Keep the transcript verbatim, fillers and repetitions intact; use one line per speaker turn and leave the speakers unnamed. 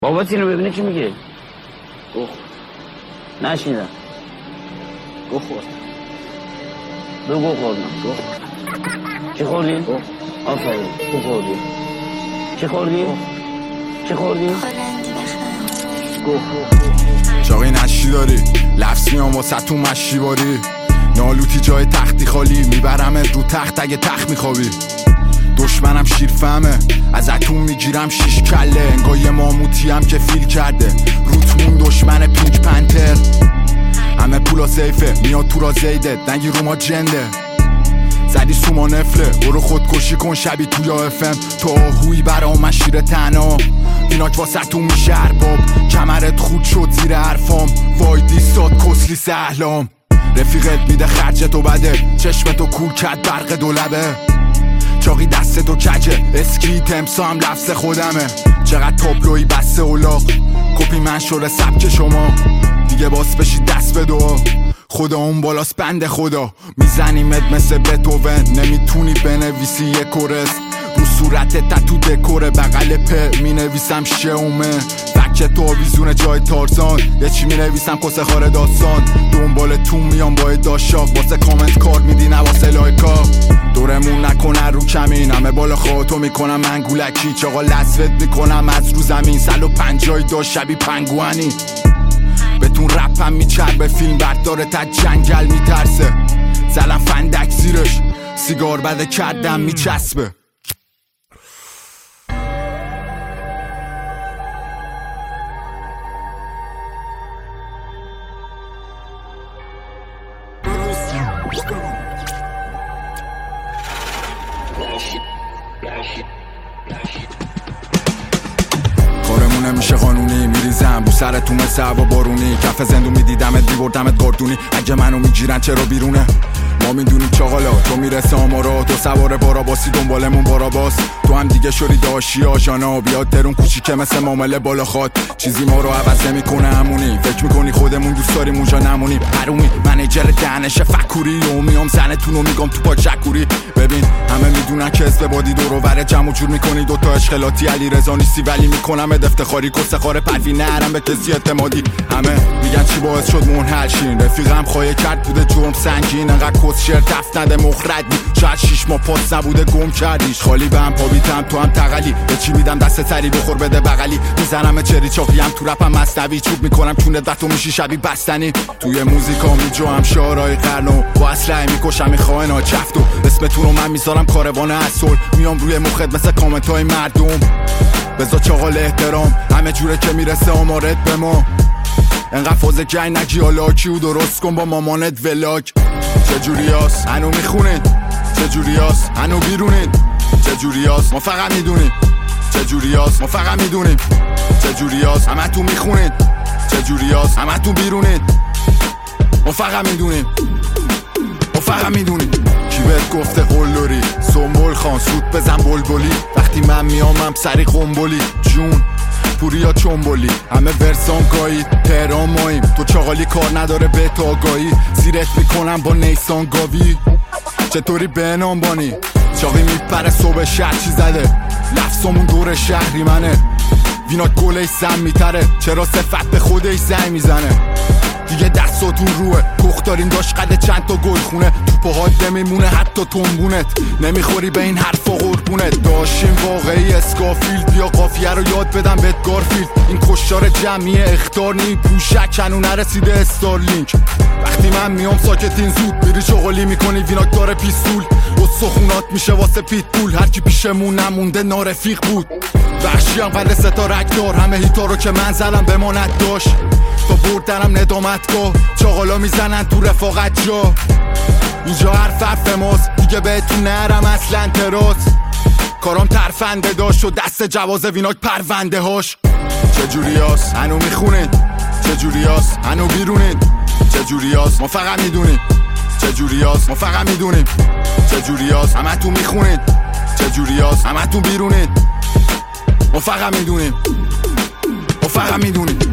بابا اینو ببینه چی میگه؟ گوه نشیدم. گوه خورد. دو گوه خوردم. گوه چی خوردی؟ گوه آفرین گوه خوردی. چی خوردی؟ چی خوردی؟ گوه
چاقی نشی داری لفظ میام واسه تو مشی باری نالوتی جای تختی خالی میبرمت رو تخت اگه تخت میخوابی دشمنم شیرفهمه ازتون میگیرم شیش کله انگار یه ماموتی هم که فیل کرده روتمون دشمن پینک پنتر همه پولا سیفه میاد تو را زیدت نگی رو ما جنده زدی سوما نفله برو خودکشی کن شبی تو یا افم تو آهوی برا من شیر تنها ایناک واسه تو میشه ارباب کمرت خود شد زیر حرفام وای دیستاد کسلی سهلام رفیقت میده خرجتو بده چشمتو کول کرد برق دولبه چاقی دستتو کجه اسکی تمسا هم لفظ خودمه چقدر تابلوی بسته اولاق کپی من شده سبک شما دیگه باس بشی دست به دعا خدا اون بالاست بند خدا میزنیمت مثل بتوون نمیتونی بنویسی یه کورس رو صورتت تتو دکوره بغل په مینویسم شومه فکه تو آویزون جای تارزان یه چی مینویسم کسه خاره داستان دنبال تو میام با داشاق واسه کامنت کار میدی نه واسه لایکا دورمون نکنه رو کمین همه بالا خواهتو میکنم من گولکی چاقا لسوت میکنم از رو زمین سل و پنجای داشت شبی پنگوانی بهتون رپم میچربه فیلم برداره تا جنگل میترسه زلم فندک زیرش سیگار بده کردم میچسبه کارمونه میشه قانونی میریزم بو سرتون مثل هوا بارونی کف زندون میدیدمت میبردمت گردونی اگه منو میگیرن چرا بیرونه ما میدونیم چاقالا تو میرسه آمارا تو سوار باراباسی دنبالمون باراباس تو هم دیگه شوری داشی آشانا بیاد درون کوچیکه مثل معامله بالا خواد چیزی ما رو عوض نمیکنه همونی فکر میکنی خودمون دوست داریم اونجا نمونی پرومی منیجر دهنش فکوری و میام زنتون رو میگم تو پاک شکوری ببین همه میدونن که اسم بادی دور و بر جمع جور میکنی دوتا اشکلاتی علی رضا نیستی ولی میکنم افتخاری کسه خاره پروی نرم به کسی اعتمادی همه میگن چی باعث شد منحل شین رفیقم خواهی کرد بوده جرم سنگین انقدر کس شعر دفت نده مخرد بی شاید شیش ماه پاس نبوده گم کردیش خالی به هم پابیتم تو هم تقلی به چی میدم دست سری بخور بده بغلی میزنم چری چاقی هم تو رپم مصنوی چوب میکنم چونت و تو میشی شبی بستنی توی موزیکا میجو هم شعرهای قرنو با اسلحه میکشم میخواهنا چفتو اسمتون رو من میذارم کاروان اصل میام روی مخت مثل کامنت های مردم بذار چاقال احترام همه جوره که میرسه آمارت به ما انقدر فازه که این نگی حالا کیو درست کن با مامانت ولاگ چجوری هست هنو میخونید چجوری هست هنو بیرونید چجوری هست ما فقط میدونیم چجوری هست ما فقط میدونیم چجوری هست همه تو میخونید چجوری هست همه تو بیرونید ما فقط میدونیم ما فقط میدونیم کی بهت گفته قلدری سنبول خان سود بزن بلبلی وقتی من میامم سری قنبلی جون پوریا چنبولی همه ورسان گایی تهران ماییم تو چاقالی کار نداره به تو آگاهی زیرت میکنم با نیسان گاوی چطوری به نام بانی چاقی میپره صبح شهر چی زده لفظمون دور شهری منه وینات گله سم میتره چرا صفت به خودش زنگ میزنه دیگه دستاتون روه کخ داریم داشت قده چند تا گل خونه تو پاهات نمیمونه حتی تنبونت نمیخوری به این حرفا قربونت داشتیم واقعی اسکافیلد بیا قافیه رو یاد بدم بهت گارفیلد این کشتار جمعی اختار نیم پوشک هنو نرسیده استارلینک وقتی من میام ساکتین زود میری چغلی میکنی ویناک داره پیستول و سخونات میشه واسه پیتبول هرکی پیشمون نمونده نارفیق بود وحشی هم قد ستا رکدار همه هیتا رو که من زدم بماند داشت تا بردنم ندامتگاه چاقالا میزنن تو رفاقت جا اینجا حرف حرف ماست دیگه بهتون نرم اصلا تراس کارام ترفنده داشت و دست جواز ویناک پرونده هاش چجوری هست هنو میخونید چجوری هست هنو بیرونید چجوری هست ما فقط میدونیم چجوری هست ما فقط میدونیم چجوری هست همه تو میخونید چجوری هست همه تو بیرونید ما فقط میدونیم ما فقط میدونیم